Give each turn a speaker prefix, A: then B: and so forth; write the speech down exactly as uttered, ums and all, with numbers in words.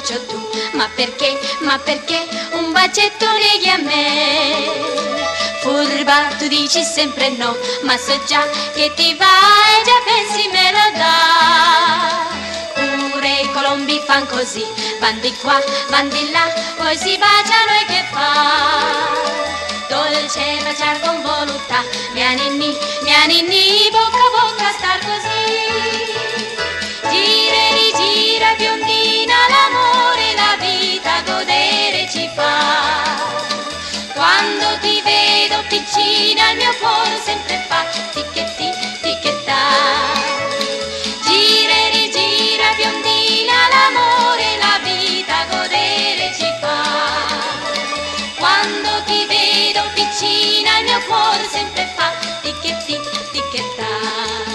A: bacio tu, ma perché, ma perché un bacetto neghi a me? Furba, tu dici sempre no, ma so già che ti va e già pensi me lo dà. Pure i colombi fan così, van di qua, van di là, poi si baciano e che fa? Dolce baciar con voluttà, mia ninni, mia ninni, bocca a bocca star così. Gira e rigira biondina, l'amore, la vita godere ci fa. Quando ti vedo piccina il mio cuore sempre fa ticchetti, ticchettà. Gira e rigira biondina, l'amore, la vita godere ci fa. Quando ti vedo piccina il mio cuore sempre fa ticchetti, ticchettà.